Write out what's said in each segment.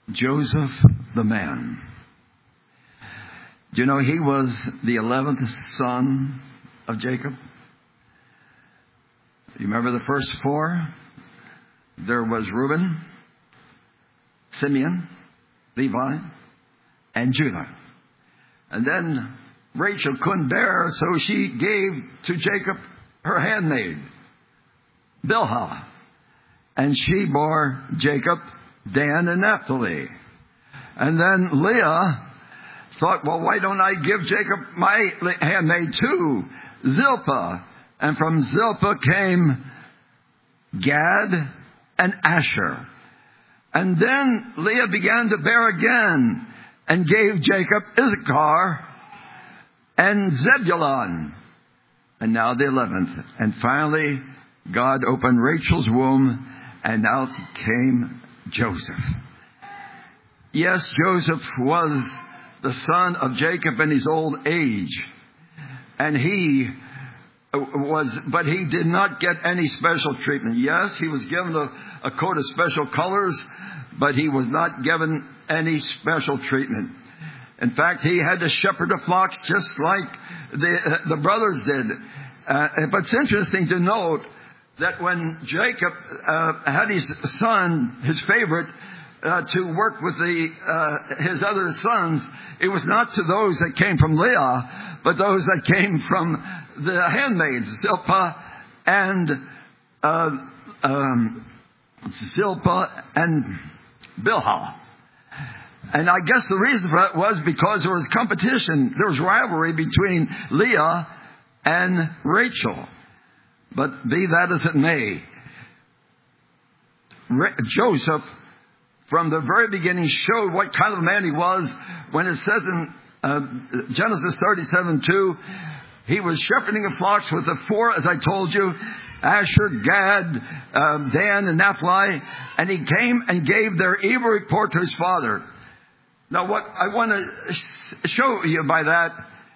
Joseph the man. Do you know he was the 11th son of Jacob? You remember the first four? There was Reuben, Simeon, Levi, and Judah. And then Rachel couldn't bear, so she gave to Jacob her handmaid, Bilhah. And she bore Jacob Dan and Naphtali. And then Leah thought, well, why don't I give Jacob my handmaid too, Zilpah? And from Zilpah came Gad and Asher. And then Leah began to bear again and gave Jacob Issachar and Zebulun. And now the 11th. And finally, God opened Rachel's womb, and out came Joseph. Yes, Joseph was the son of Jacob in his old age. And but he did not get any special treatment. Yes, he was given a coat of special colors, but he was not given any special treatment. In fact, he had to shepherd the flocks just like the brothers did. But it's interesting to note that when Jacob had his son, his favorite, to work with his other sons, it was not to those that came from Leah, but those that came from the handmaids, Zilpah and Bilhah. And I guess the reason for that was because there was competition. There was rivalry between Leah and Rachel. But be that as it may, Joseph, from the very beginning, showed what kind of man he was when it says in Genesis 37:2, he was shepherding the flocks with the four, as I told you, Asher, Gad, Dan, and Naphtali, and he came and gave their evil report to his father. Now, what I want to show you by that,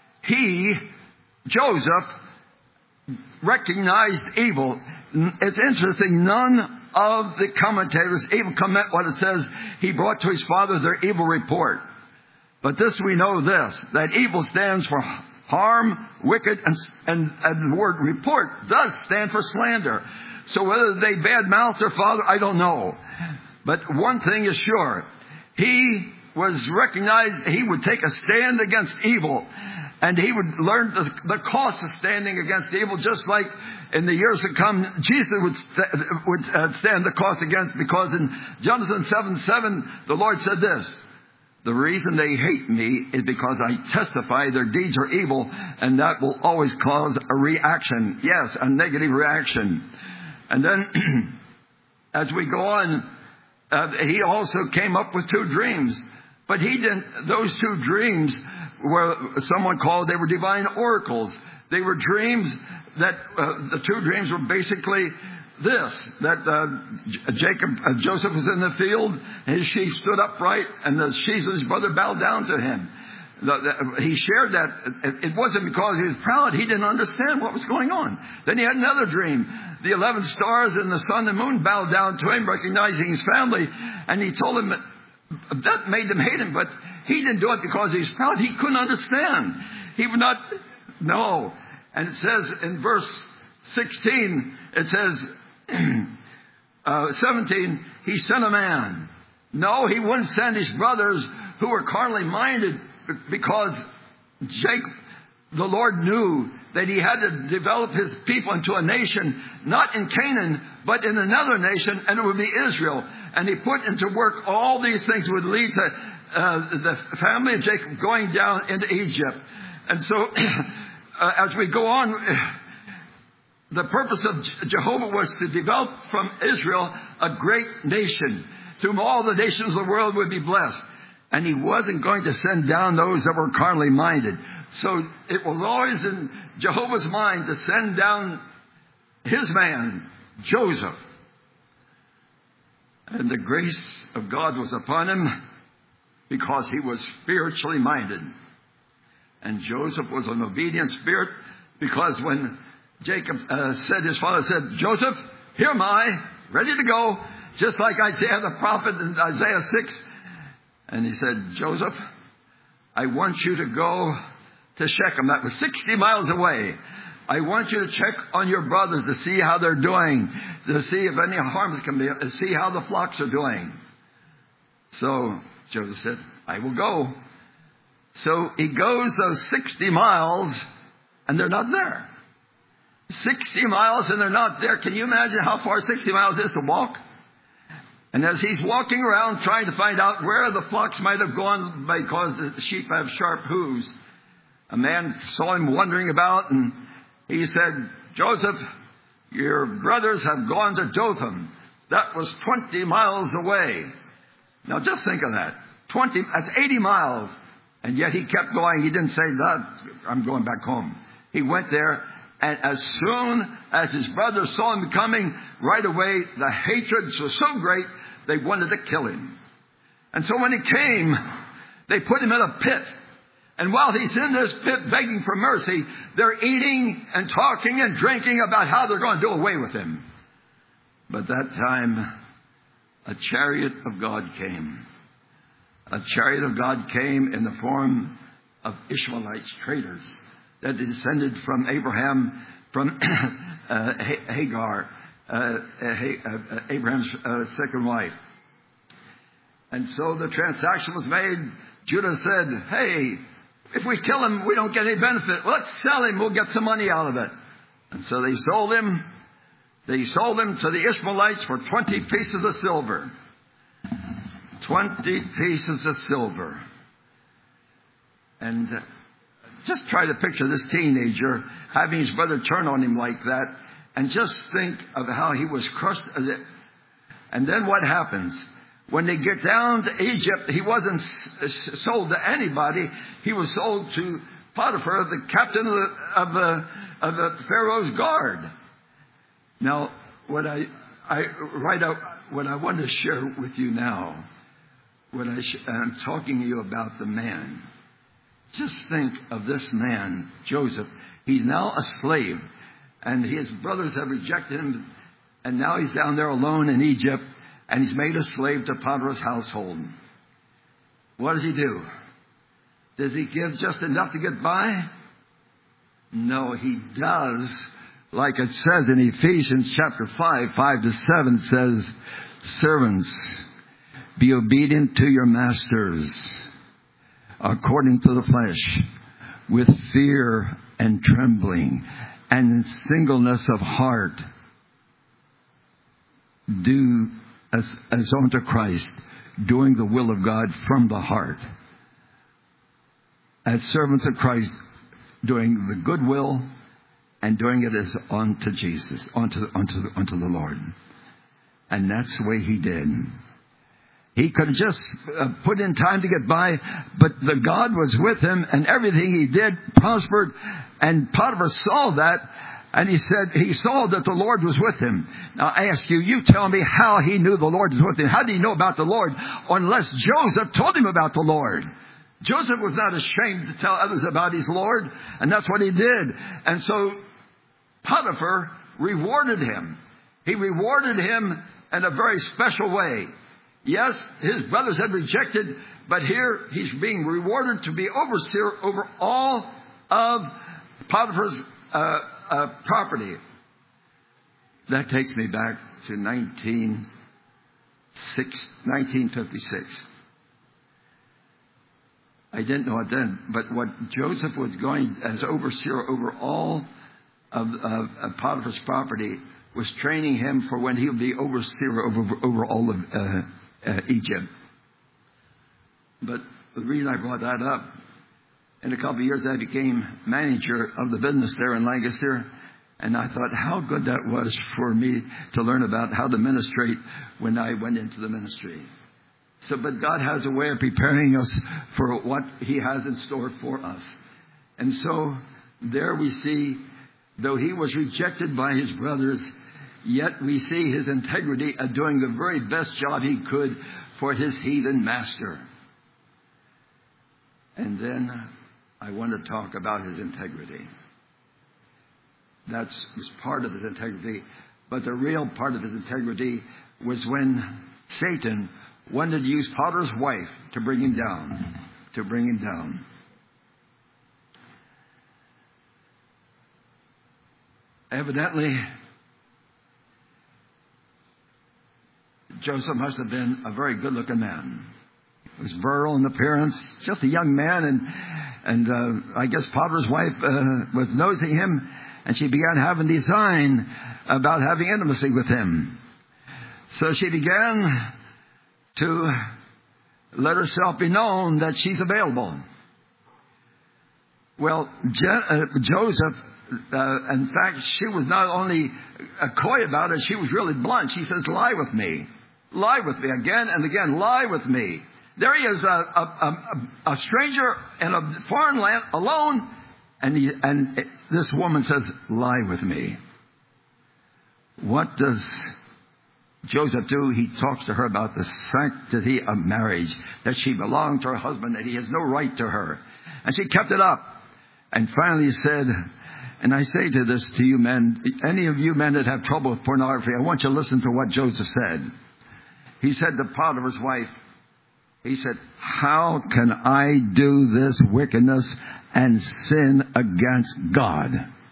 Joseph, recognized evil. It's interesting, none of the commentators even comment what it says. He brought to his father their evil report. But this we know that evil stands for harm, wicked, and the word report does stand for slander. So whether they bad-mouthed their father, I don't know. But one thing is sure, he was recognized, he would take a stand against evil, and he would learn the cost of standing against evil, just like in the years to come, Jesus would stand the cost against, because in Genesis 7:7, the Lord said this: the reason they hate me is because I testify their deeds are evil, and that will always cause a reaction. Yes, a negative reaction. And then, as we go on, he also came up with two dreams. But he didn't, those two dreams were, someone called, they were divine oracles. They were dreams that, the two dreams were basically this, that Joseph was in the field, his sheep stood upright, and the sheep of his brother bowed down to him. He shared that. It wasn't because he was proud. He didn't understand what was going on. Then he had another dream. The 11 stars and the sun and moon bowed down to him, recognizing his family, and he told him that made them hate him, but he didn't do it because he was proud. He couldn't understand. He would not know. And it says in verse 16, it says, 17, he sent a man. No, he wouldn't send his brothers who were carnally minded, because the Lord knew that he had to develop his people into a nation, not in Canaan, but in another nation, and it would be Israel. And he put into work all these things would lead to the family of Jacob going down into Egypt. And so, as we go on, the purpose of Jehovah was to develop from Israel a great nation. Through all the nations of the world would be blessed. And he wasn't going to send down those that were carnally minded. So it was always in Jehovah's mind to send down his man, Joseph. And the grace of God was upon him because he was spiritually minded. And Joseph was an obedient spirit, because when Jacob his father said, Joseph, here am I, ready to go. Just like Isaiah the prophet in Isaiah 6, And he said, Joseph, I want you to go to Shechem. That was 60 miles away. I want you to check on your brothers to see how they're doing, to see if any harms can be, to see how the flocks are doing. So Joseph said, I will go. So he goes those 60 miles, and they're not there. 60 miles and they're not there. Can you imagine how far 60 miles is to walk? And as he's walking around trying to find out where the flocks might have gone, because the sheep have sharp hooves, a man saw him wandering about, and he said, Joseph, your brothers have gone to Dothan. That was 20 miles away. Now just think of that. That's 80 miles. And yet he kept going. He didn't say that, I'm going back home. He went there, and as soon as his brothers saw him coming, right away, the hatred was so great, they wanted to kill him. And so when he came, they put him in a pit. And while he's in this pit begging for mercy, they're eating and talking and drinking about how they're going to do away with him. But that time, a chariot of God came. A chariot of God came in the form of Ishmaelites, traitors, that descended from Abraham, from Hagar, Abraham's second wife. And so the transaction was made. Judah said, hey, if we kill him, we don't get any benefit. Let's sell him. We'll get some money out of it. And so they sold him. They sold him to the Ishmaelites for 20 pieces of silver. 20 pieces of silver. And just try to picture this teenager having his brother turn on him like that. And just think of how he was crushed. And then what happens? When they get down to Egypt, he wasn't sold to anybody. He was sold to Potiphar, the captain of the Pharaoh's guard. Now, what I want to share with you now, I'm talking to you about the man. Just think of this man, Joseph. He's now a slave, and his brothers have rejected him, and now he's down there alone in Egypt, and he's made a slave to Potiphar's household. What does he do? Does he give just enough to get by? No, he does. Like it says in Ephesians chapter 5:5-7 says, servants, be obedient to your masters according to the flesh, with fear and trembling and in singleness of heart. Do as unto Christ, doing the will of God from the heart. As servants of Christ, doing the good will and doing it as unto Jesus, unto the Lord. And that's the way he did. He could have just put in time to get by, but the God was with him, and everything he did prospered. And Potiphar saw that, and he saw that the Lord was with him. Now I ask you, you tell me how he knew the Lord was with him. How did he know about the Lord unless Joseph told him about the Lord? Joseph was not ashamed to tell others about his Lord, and that's what he did. And so Potiphar rewarded him. He rewarded him in a very special way. Yes, his brothers had rejected, but here he's being rewarded to be overseer over all of Potiphar's property. That takes me back to 1956. I didn't know it then, but what Joseph was going as overseer over all of Potiphar's property was training him for when he'll be overseer over all of Egypt. But the reason I brought that up, in a couple of years I became manager of the business there in Lancaster, and I thought how good that was for me to learn about how to ministrate when I went into the ministry. But God has a way of preparing us for what he has in store for us. And so there we see, though he was rejected by his brothers, yet we see his integrity of doing the very best job he could for his heathen master. And then I want to talk about his integrity. That was part of his integrity. But the real part of his integrity was when Satan wanted to use Potiphar's wife to bring him down. To bring him down. Evidently, Joseph must have been a very good-looking man. He was virile in appearance, just a young man, and I guess Potiphar's wife was nosing him, and she began having design about having intimacy with him. So she began to let herself be known that she's available. Well, Joseph, in fact, she was not only coy about it, she was really blunt. She says, lie with me. Lie with me again and again. Lie with me. There he is, a stranger in a foreign land, alone, and this woman says, lie with me. What does Joseph do? He talks to her about the sanctity of marriage, that she belonged to her husband, that he has no right to her. And she kept it up. And finally he said, and I say to this to you men, any of you men that have trouble with pornography, I want you to listen to what Joseph said. He said to Potiphar's wife, he said, how can I do this wickedness and sin against God?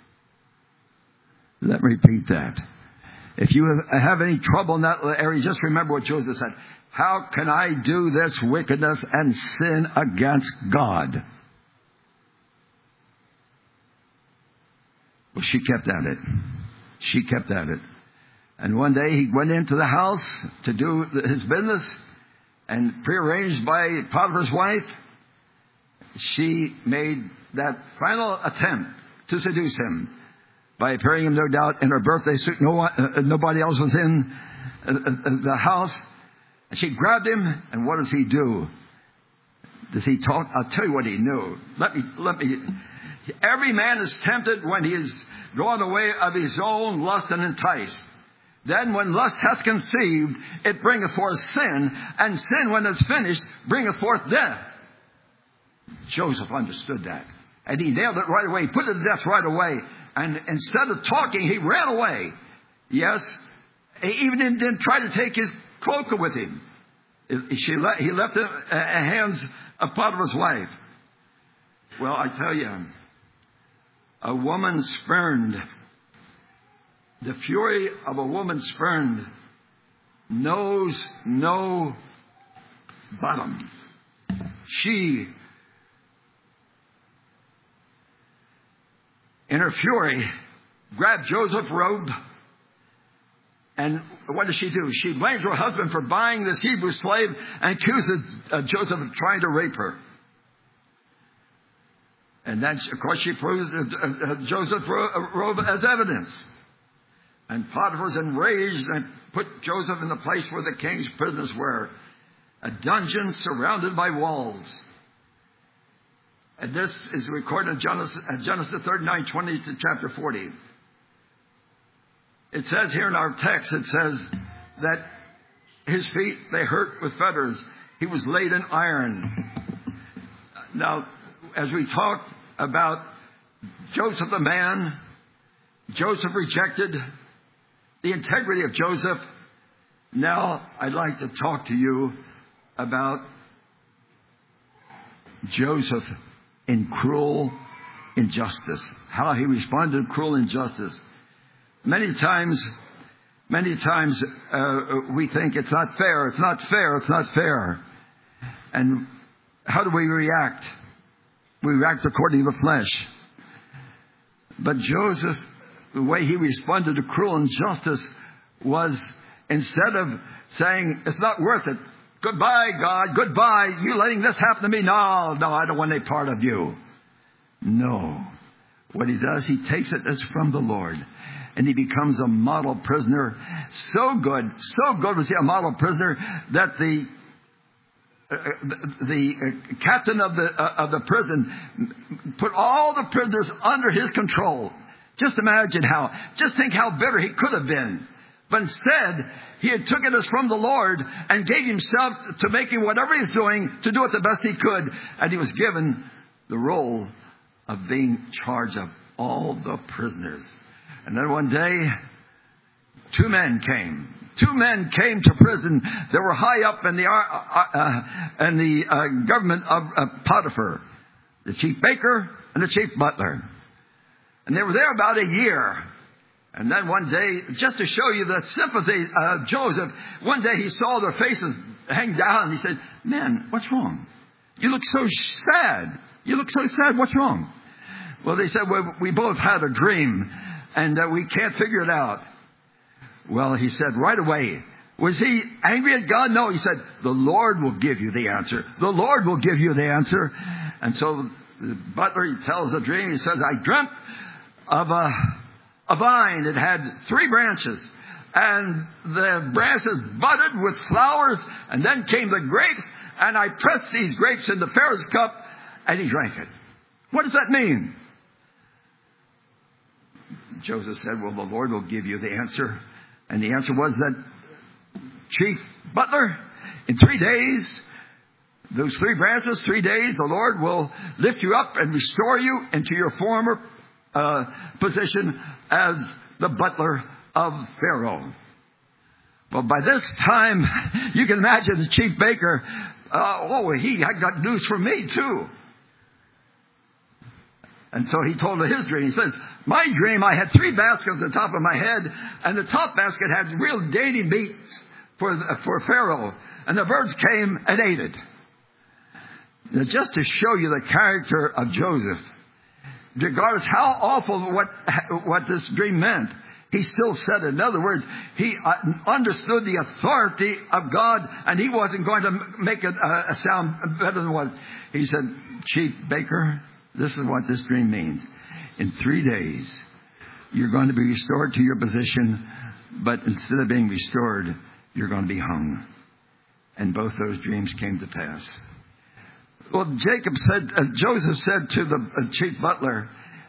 Let me repeat that. If you have any trouble in that area, just remember what Joseph said. How can I do this wickedness and sin against God? Well, she kept at it. She kept at it. And one day he went into the house to do his business, and prearranged by Potiphar's wife, she made that final attempt to seduce him by appearing him, no doubt, in her birthday suit. Nobody else was in the house. And she grabbed him, and what does he do? Does he talk? I'll tell you what he knew. Let me. Every man is tempted when he is gone away of his own lust and enticed. Then when lust hath conceived, it bringeth forth sin, and sin, when it's finished, bringeth forth death. Joseph understood that. And he nailed it right away. He put it to death right away. And instead of talking, he ran away. Yes, he even didn't try to take his cloak with him. He left it in the hands of Potiphar's wife. Well, I tell you, a woman spurned, the fury of a woman spurned knows no bottom. She, in her fury, grabbed Joseph's robe, and what does she do? She blames her husband for buying this Hebrew slave and accuses Joseph of trying to rape her. And then, of course, she proves Joseph's robe as evidence. And Potiphar's enraged and put Joseph in the place where the king's prisoners were, a dungeon surrounded by walls. And this is recorded in Genesis 39:20 to chapter 40. It says here in our text, it says that his feet, they hurt with fetters. He was laid in iron. Now, as we talked about Joseph the man, Joseph rejected the integrity of Joseph. Now, I'd like to talk to you about Joseph in cruel injustice. How he responded to cruel injustice. Many times we think it's not fair, it's not fair, it's not fair. And how do we react? We react according to the flesh. But Joseph, the way he responded to cruel injustice was, instead of saying, it's not worth it, goodbye, God, goodbye, you letting this happen to me, no, I don't want any part of you. No. What he does, he takes it as from the Lord. And he becomes a model prisoner. So good was he a model prisoner that the captain of the prison put all the prisoners under his control. Just think how bitter he could have been. But instead, he had took it as from the Lord and gave himself to making whatever he's doing to do it the best he could. And he was given the role of being charged of all the prisoners. And then one day, two men came two men came to prison that were high up in the government of Potiphar, the chief baker and the chief butler. And they were there about a year. And then one day, just to show you the sympathy of Joseph, one day he saw their faces hang down and he said, "Man, what's wrong? You look so sad. You look so sad. What's wrong?" Well, they said, "Well, we both had a dream and we can't figure it out." Well, he said right away, was he angry at God? No, he said, "The Lord will give you the answer. The Lord will give you the answer." And so the butler, he tells the dream. He says, "I dreamt of a vine. It had 3 branches. And the branches budded with flowers. And then came the grapes. And I pressed these grapes into Pharaoh's cup. And he drank it." What does that mean? Joseph said, "Well, the Lord will give you the answer." And the answer was that, "Chief butler, in 3 days, those 3 branches, 3 days, the Lord will lift you up and restore you into your former position as the butler of Pharaoh." Well, by this time, you can imagine the chief baker, he got news for me too. And so he told his dream. He says, "My dream, I had 3 baskets on the top of my head, and the top basket had real dainty meats for Pharaoh, and the birds came and ate it." Now, just to show you the character of Joseph, regardless how awful what this dream meant, he still said it. In other words, he understood the authority of God, and he wasn't going to make it sound better than what he said. "Chief baker, this is what this dream means. In 3 days, you're going to be restored to your position, but instead of being restored, you're going to be hung." And both those dreams came to pass. Well, Joseph said to the chief butler,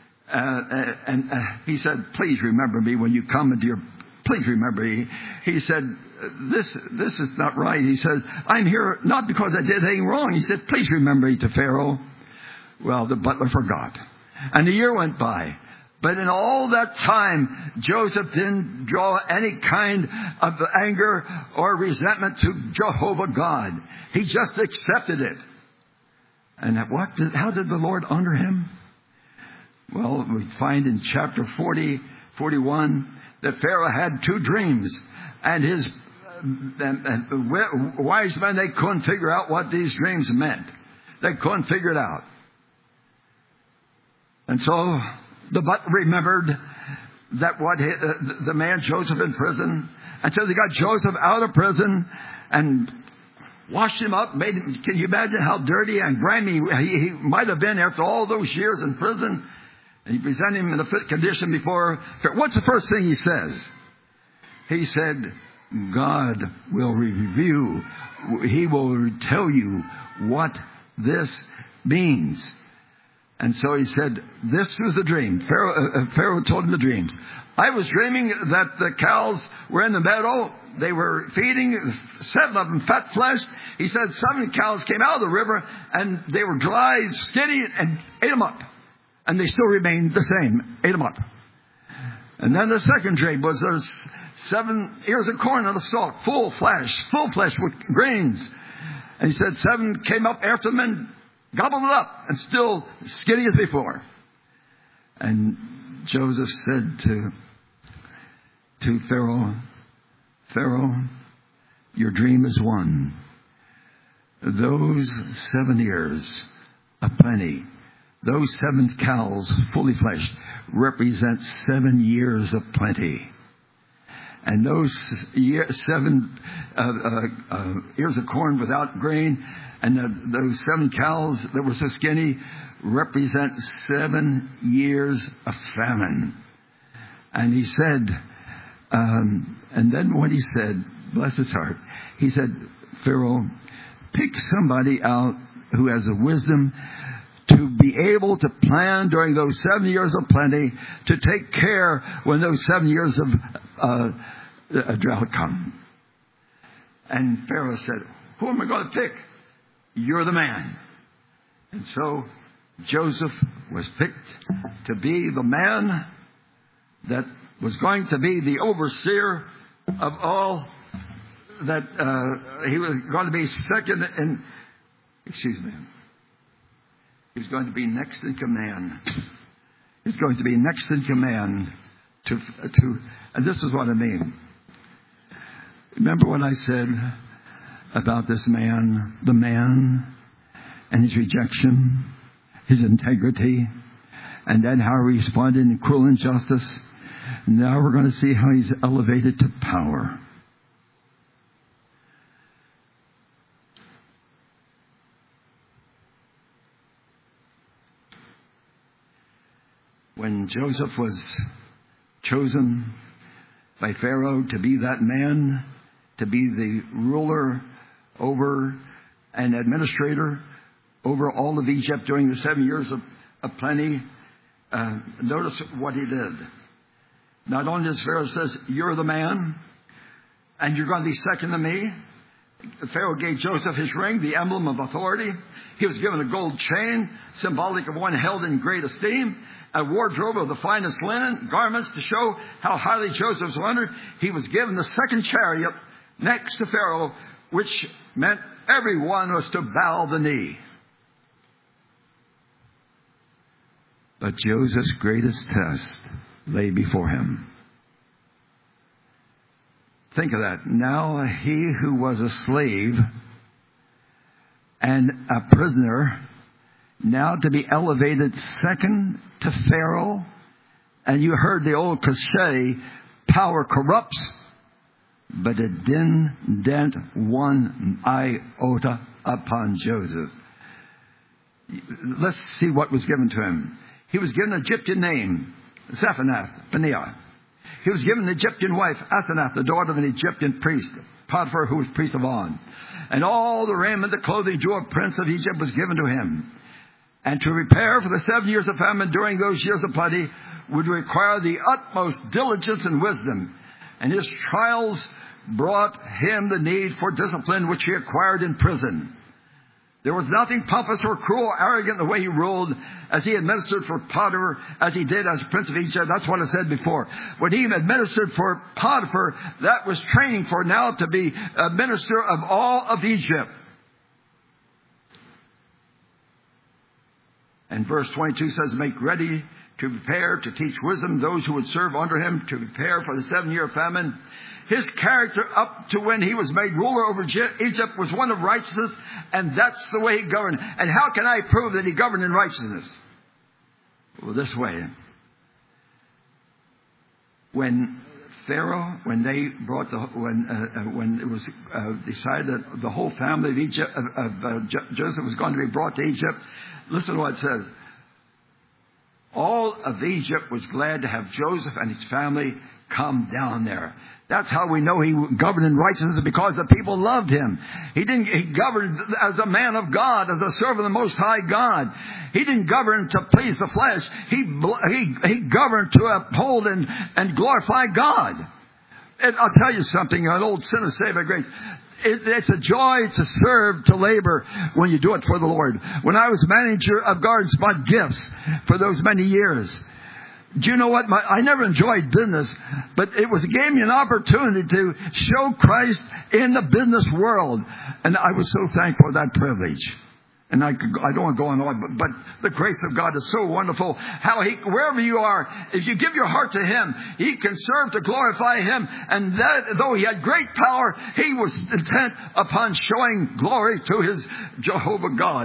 he said, "Please remember me when you come into your, please remember me." He said, this is not right." He said, "I'm here not because I did anything wrong." He said, "Please remember me to Pharaoh." Well, the butler forgot. And a year went by. But in all that time, Joseph didn't draw any kind of anger or resentment to Jehovah God. He just accepted it. And how did the Lord honor him? Well, we find in chapter 40, 41, that Pharaoh had 2 dreams. And his wise men, they couldn't figure out what these dreams meant. They couldn't figure it out. And so the butler remembered that the man Joseph in prison. And so they got Joseph out of prison and washed him up. Can you imagine how dirty and grimy he might have been after all those years in prison? And he presented him in a fit condition before Pharaoh. What's the first thing he says? He said, "God will review. He will tell you what this means." And so he said, this was the dream. Pharaoh told him the dreams. "I was dreaming that the cows were in the meadow. They were feeding, 7 of them fat-fleshed." He said 7 cows came out of the river, and they were dry, skinny, and ate them up. And they still remained the same, ate them up. And then the second dream was there's 7 ears of corn on a stalk, full flesh with grains. And he said 7 came up after them and gobbled it up, and still skinny as before. And Joseph said to Pharaoh, "Pharaoh, your dream is one. Those 7 years of plenty, those 7 cows fully fleshed, represent 7 years of plenty. And those 7 ears of corn without grain, and those 7 cows that were so skinny, represent 7 years of famine." And he said, and then what he said, bless his heart, he said, "Pharaoh, pick somebody out who has the wisdom to be able to plan during those 7 years of plenty, to take care when those 7 years of drought come." And Pharaoh said, "Who am I going to pick? You're the man." And so Joseph was picked to be the man that was going to be the overseer of all that he was going to be second in, he was going to be next in command. He's going to be next in command to, and this is what I mean. Remember what I said about this man, the man, and his rejection, his integrity, and then how he responded in cruel injustice. Now we're going to see how he's elevated to power. When Joseph was chosen by Pharaoh to be that man, to be the ruler over and administrator over all of Egypt during the 7 years of plenty, notice what he did. Not only does Pharaoh says, you're the man, and you're going to be second to me. Pharaoh gave Joseph his ring, the emblem of authority. He was given a gold chain, symbolic of one held in great esteem, a wardrobe of the finest linen, garments to show how highly Joseph was honored. He was given the second chariot next to Pharaoh, which meant everyone was to bow the knee. But Joseph's greatest test lay before him. Think of that. Now he who was a slave and a prisoner, now to be elevated second to Pharaoh. And you heard the old cliche, power corrupts, but it didn't dent one iota upon Joseph. Let's see what was given to him. He was given an Egyptian name, Zephanath-Paneah. He was given an Egyptian wife, Asenath, the daughter of an Egyptian priest, Potiphar, who was priest of On. And all the raiment, the clothing, jewel, prince of Egypt was given to him. And to prepare for the 7 years of famine during those years of plenty would require the utmost diligence and wisdom. And his trials brought him the need for discipline, which he acquired in prison. There was nothing pompous or cruel or arrogant in the way he ruled as he administered for Potiphar as he did as Prince of Egypt. That's what I said before. When he administered for Potiphar, that was training for now to be a minister of all of Egypt. And verse 22 says, make ready to prepare to teach wisdom those who would serve under him, to prepare for the 7-year famine. His character up to when he was made ruler over Egypt was one of righteousness, and that's the way he governed. And how can I prove that he governed in righteousness? Well, this way. When Pharaoh, when they brought when it was decided that the whole family of Egypt Joseph was going to be brought to Egypt, listen to what it says. All of Egypt was glad to have Joseph and his family come down there. That's how we know he governed in righteousness, because the people loved him. He governed as a man of God, as a servant of the Most High God. He didn't govern to please the flesh. He governed to uphold and glorify God. And I'll tell you something, an old sinner saved by grace. It's a joy to serve, to labor when you do it for the Lord. When I was manager of Garden Spot Gifts for those many years, do you know what? I never enjoyed business, but it gave me an opportunity to show Christ in the business world. And I was so thankful for that privilege. And I don't want to go on, but the grace of God is so wonderful. How wherever you are, if you give your heart to Him, He can serve to glorify Him. And that, though He had great power, He was intent upon showing glory to His Jehovah God.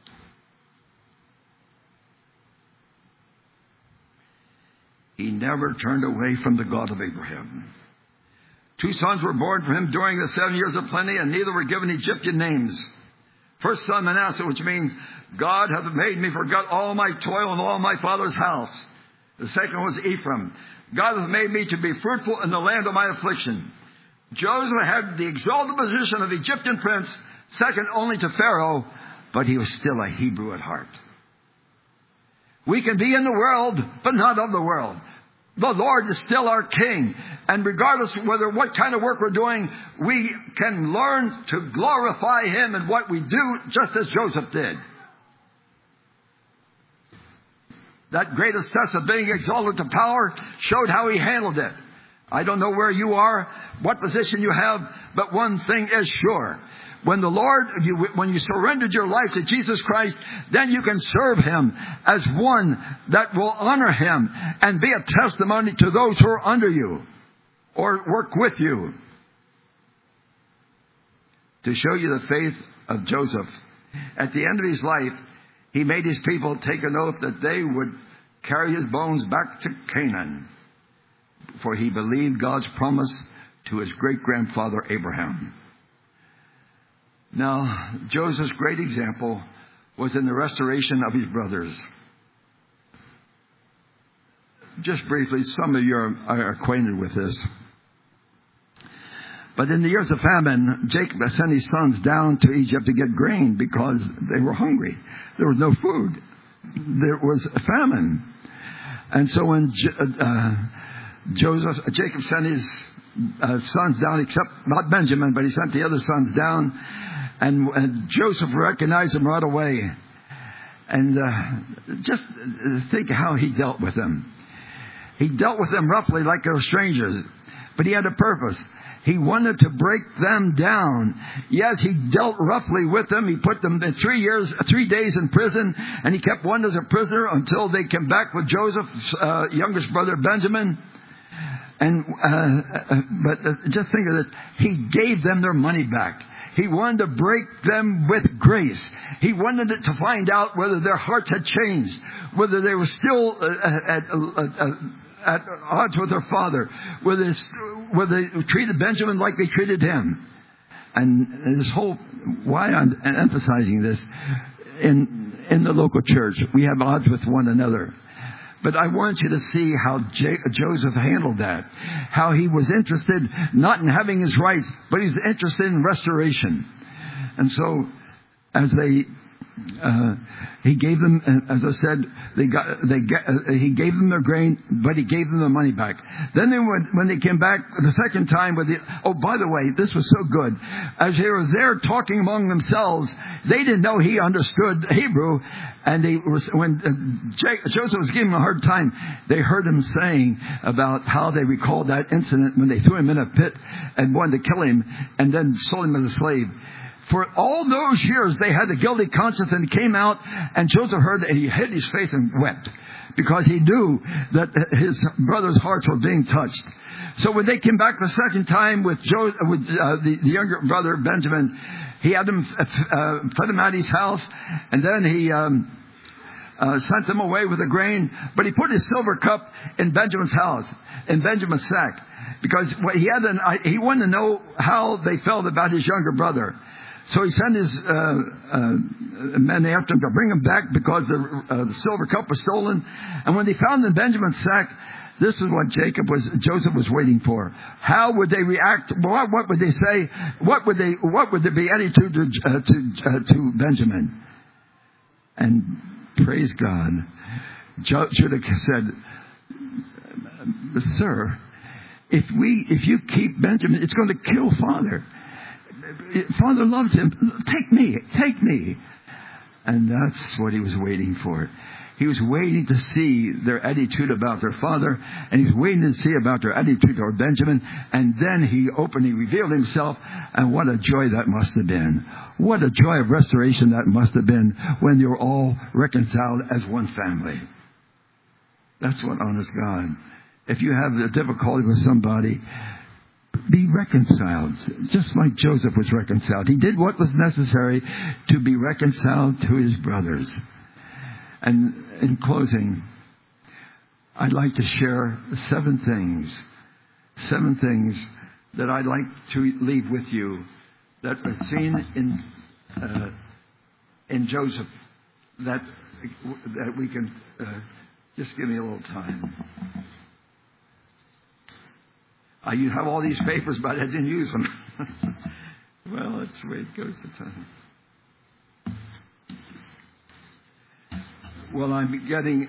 He never turned away from the God of Abraham. 2 sons were born for him during the 7 years of plenty, and neither were given Egyptian names. First son Manasseh, which means, God hath made me forget all my toil and all my father's house. The second was Ephraim. God hath made me to be fruitful in the land of my affliction. Joseph had the exalted position of Egyptian prince, second only to Pharaoh, but he was still a Hebrew at heart. We can be in the world, but not of the world. The Lord is still our King. And regardless of what kind of work we're doing, we can learn to glorify Him in what we do, just as Joseph did. That greatest test of being exalted to power showed how he handled it. I don't know where you are, what position you have, but one thing is sure. When when you surrendered your life to Jesus Christ, then you can serve Him as one that will honor Him and be a testimony to those who are under you or work with you. To show you the faith of Joseph, at the end of his life, he made his people take an oath that they would carry his bones back to Canaan, for he believed God's promise to his great-grandfather Abraham. Now, Joseph's great example was in the restoration of his brothers. Just briefly, some of you are acquainted with this. But in the years of famine, Jacob sent his sons down to Egypt to get grain because they were hungry. There was no food. There was a famine. And so when Jacob sent his sons down, except not Benjamin, but he sent the other sons down, and Joseph recognized them right away. And just think how he dealt with them. He dealt with them roughly like they were strangers, but he had a purpose. He wanted to break them down. Yes, he dealt roughly with them. He put them in 3 days in prison, and he kept one as a prisoner until they came back with Joseph's youngest brother Benjamin. But just think of it. He gave them their money back. He wanted to break them with grace. He wanted to find out whether their hearts had changed, whether they were still at odds with their father, whether they treated Benjamin like they treated him. And this whole, why I'm emphasizing this, in the local church, we have odds with one another. But I want you to see how Joseph handled that. How he was interested not in having his rights, but he's interested in restoration. And so, as he gave them, as I said, he gave them their grain, but he gave them the money back. Then when they came back the second time by the way, this was so good. As they were there talking among themselves, they didn't know he understood Hebrew, and when Joseph was giving him a hard time, they heard him saying about how they recalled that incident when they threw him in a pit and wanted to kill him, and then sold him as a slave. For all those years, they had a guilty conscience, and he came out, and Joseph heard that, and he hid his face and wept, because he knew that his brothers' hearts were being touched. So when they came back the second time with the younger brother Benjamin, he had them fed him at his house, and then he sent them away with the grain. But he put his silver cup in Benjamin's house, in Benjamin's sack, because he wanted to know how they felt about his younger brother. So he sent his men after him to bring him back, because the silver cup was stolen. And when they found it in Benjamin's sack, this is what Joseph was waiting for. How would they react? What would they say? What would be attitude to Benjamin? And praise God, should have said, "Sir, if you keep Benjamin, it's going to kill Father. Father loves him. Take me. And that's what he was waiting for. He was waiting to see their attitude about their father, and he's waiting to see about their attitude toward Benjamin. And then he openly revealed himself, and what a joy that must have been. What a joy of restoration that must have been when they were all reconciled as one family. That's what honors God. If you have a difficulty with somebody, be reconciled, just like Joseph was reconciled. He did what was necessary to be reconciled to his brothers. And in closing, I'd like to share 7 things that I'd like to leave with you that are seen in Joseph, that we can just give me a little time. You have all these papers, but I didn't use them. Well, that's the way it goes the time. Well, I'm getting...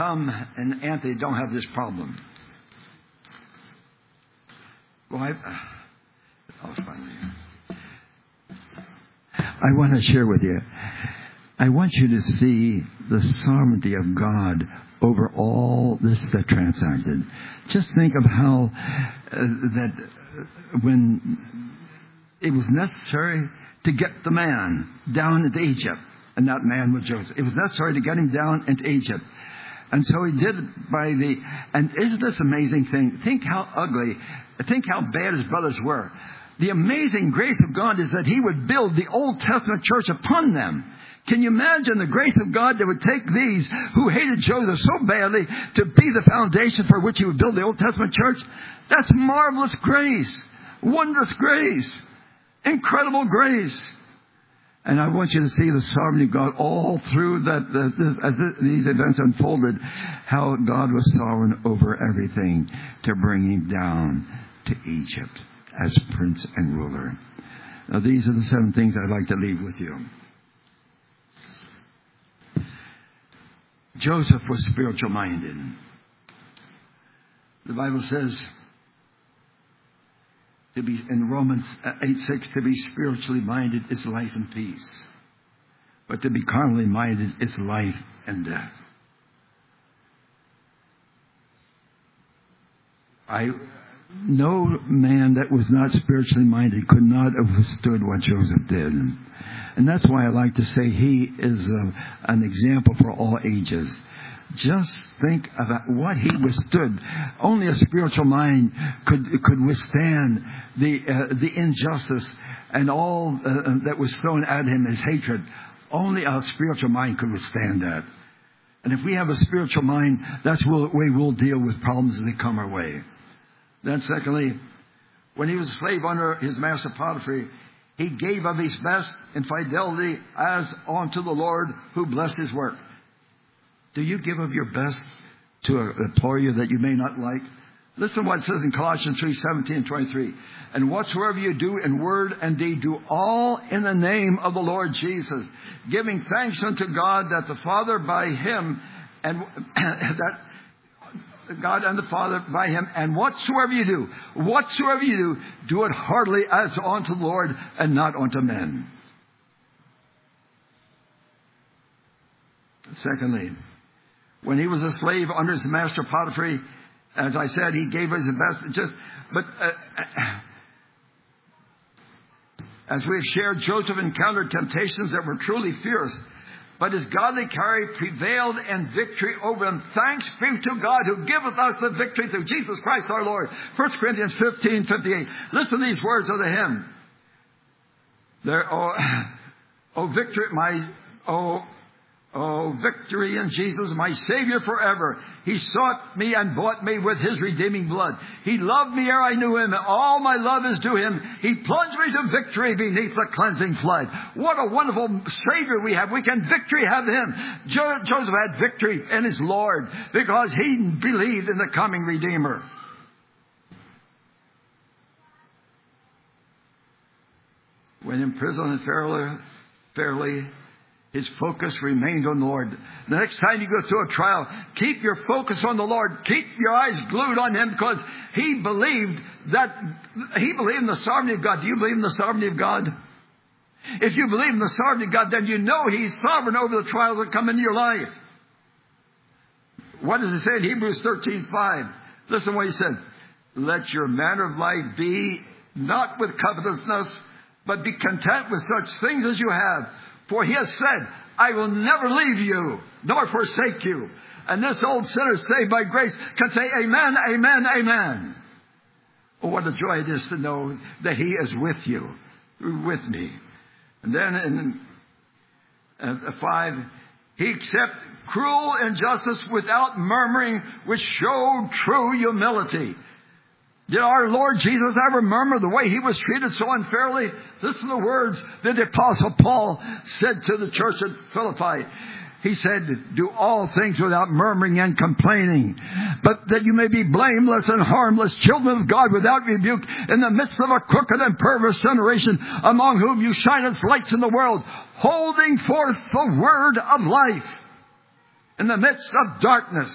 Tom and Anthony don't have this problem? Well, I want to share with you. I want you to see the sovereignty of God over all this that transacted. Just think of how that when it was necessary to get the man down into Egypt, and that man was Joseph. It was necessary to get him down into Egypt. And so he did it and isn't this amazing thing? Think how bad his brothers were. The amazing grace of God is that He would build the Old Testament church upon them. Can you imagine the grace of God that would take these who hated Joseph so badly to be the foundation for which He would build the Old Testament church? That's marvelous grace. Wondrous grace. Incredible grace. And I want you to see the sovereignty of God all through as these events unfolded, how God was sovereign over everything to bring Him down to Egypt as prince and ruler. Now, these are the 7 things I'd like to leave with you. Joseph was spiritual minded. The Bible says in Romans 8:6, to be spiritually minded is life and peace. But to be carnally minded is life and death. No man that was not spiritually minded could not have withstood what Joseph did. And that's why I like to say he is an example for all ages. Just think about what he withstood. Only a spiritual mind could withstand the injustice and all that was thrown at him as hatred. Only a spiritual mind could withstand that. And if we have a spiritual mind, that's the way we'll deal with problems as they come our way. Then secondly, when he was a slave under his master Potiphar, he gave of his best in fidelity as unto the Lord who blessed his work. Do you give of your best to an employer that you may not like? Listen to what it says in Colossians 3:17 and 23. And whatsoever you do in word and deed, do all in the name of the Lord Jesus, giving thanks unto God that the Father by Him and that God and the Father by Him. And whatsoever you do, do it heartily as unto the Lord and not unto men. Secondly, when he was a slave under his master Potiphar, as I said, he gave his best. As we have shared, Joseph encountered temptations that were truly fierce, but his godly character prevailed in victory over them. Thanks be to God who giveth us the victory through Jesus Christ our Lord. 1 Corinthians 15:58. Listen to these words of the hymn. Victory in Jesus, my Savior forever. He sought me and bought me with His redeeming blood. He loved me ere I knew Him, and all my love is due Him. He plunged me to victory beneath the cleansing flood. What a wonderful Savior we have. We can have Him. Joseph had victory in his Lord because he believed in the coming Redeemer. When in prison in fairly, his focus remained on the Lord. The next time you go through a trial, keep your focus on the Lord. Keep your eyes glued on Him, because he believed in the sovereignty of God. Do you believe in the sovereignty of God? If you believe in the sovereignty of God, then you know He's sovereign over the trials that come into your life. What does it say in Hebrews 13:5? Listen to what he said. Let your manner of life be not with covetousness, but be content with such things as you have. For He has said, I will never leave you, nor forsake you. And this old sinner saved by grace can say, Amen, amen, amen. Oh, what a joy it is to know that He is with you, with me. And then in 5, He accepted cruel injustice without murmuring, which showed true humility. Did our Lord Jesus ever murmur the way He was treated so unfairly? Listen to the words that the Apostle Paul said to the church at Philippi. He said, do all things without murmuring and complaining, but that you may be blameless and harmless, children of God without rebuke, in the midst of a crooked and perverse generation, among whom you shine as lights in the world, holding forth the word of life. in the midst of darkness.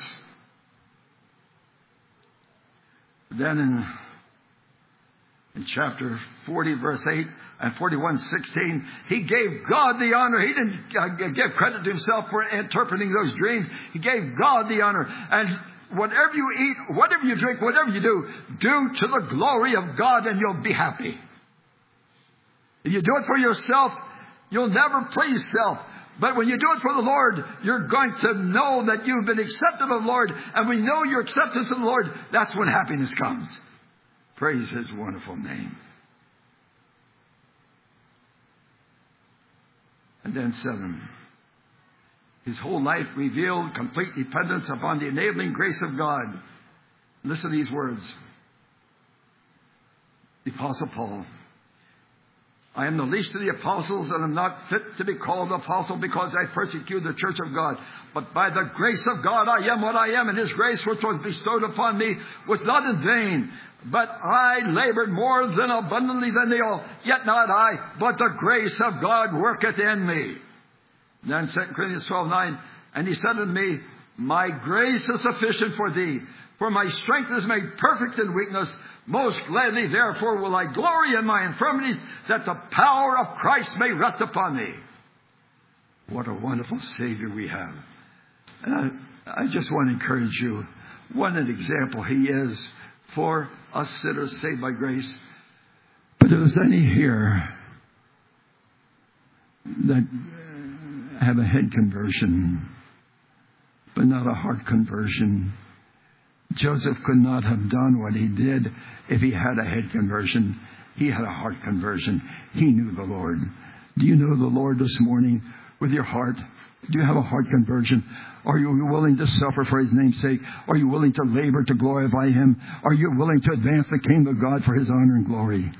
Then in chapter 40, verse 8 and 41:16, he gave God the honor. He didn't give credit to himself for interpreting those dreams. He gave God the honor. And whatever you eat, whatever you drink, whatever you do, do to the glory of God, and you'll be happy. If you do it for yourself, you'll never please self. But when you do it for the Lord, you're going to know that you've been accepted of the Lord. And when you know your acceptance of the Lord, that's when happiness comes. Praise His wonderful name. And then 7. His whole life revealed complete dependence upon the enabling grace of God. Listen to these words. The Apostle Paul. I am the least of the apostles, and am not fit to be called an apostle because I persecute the church of God. But by the grace of God I am what I am, and His grace which was bestowed upon me was not in vain. But I labored more than abundantly than they all. Yet not I, but the grace of God worketh in me. Then 2 Corinthians 12:9, and he said unto me, my grace is sufficient for thee, for my strength is made perfect in weakness. Most gladly, therefore, will I glory in my infirmities, that the power of Christ may rest upon me. What a wonderful Savior we have. And I just want to encourage you. What an example He is for us sinners saved by grace. But if there's any here that have a head conversion, but not a heart conversion, Joseph could not have done what he did if he had a head conversion. He had a heart conversion. He knew the Lord. Do you know the Lord this morning with your heart? Do you have a heart conversion? Are you willing to suffer for His name's sake? Are you willing to labor to glorify Him? Are you willing to advance the kingdom of God for His honor and glory?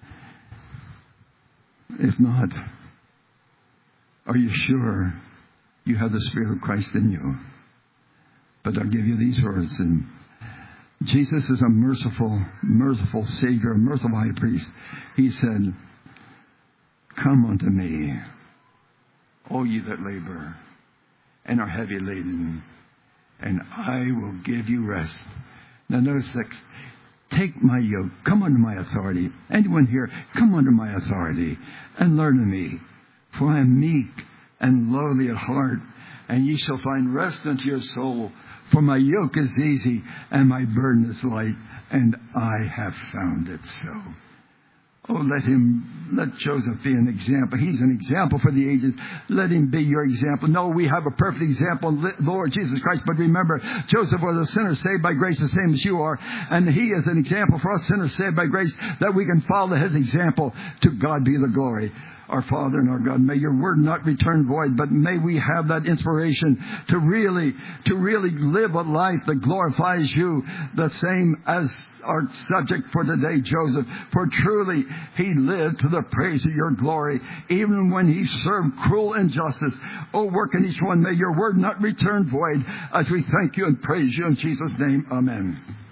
If not, are you sure you have the Spirit of Christ in you? But I'll give you these words. And Jesus is a merciful Savior, a merciful high priest. He said, come unto me, all ye that labor and are heavy laden, and I will give you rest. Now notice 6. Take my yoke. Come under my authority. Anyone here, come under my authority and learn of me. For I am meek and lowly at heart, and ye shall find rest unto your soul. For my yoke is easy and my burden is light, and I have found it so. Oh, let Joseph be an example. He's an example for the ages. Let him be your example. No, we have a perfect example, Lord Jesus Christ. But remember, Joseph was a sinner saved by grace the same as you are. And he is an example for us sinners saved by grace, that we can follow his example. To God be the glory. Our Father and our God, may your word not return void, but may we have that inspiration to really live a life that glorifies you, the same as our subject for today, Joseph. For truly he lived to the praise of your glory, even when he served cruel injustice. Oh, work in each one. May your word not return void, as we thank you and praise you in Jesus' name. Amen.